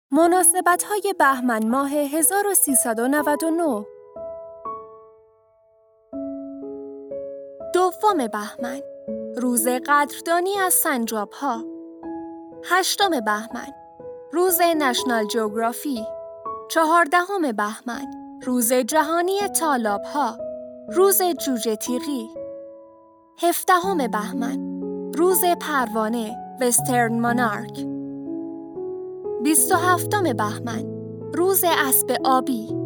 مناسبت‌های بهمن ماه 1399 دوم بهمن، روز قدردانی از سنجاب‌ها. هشتم بهمن، روز نشنال جئوگرافی. 14 بهمن، روز جهانی تالاب‌ها، روز جوجه تیغی. 17 بهمن، روز پروانه، وسترن مانارک. 27 بهمن، روز اسب آبی.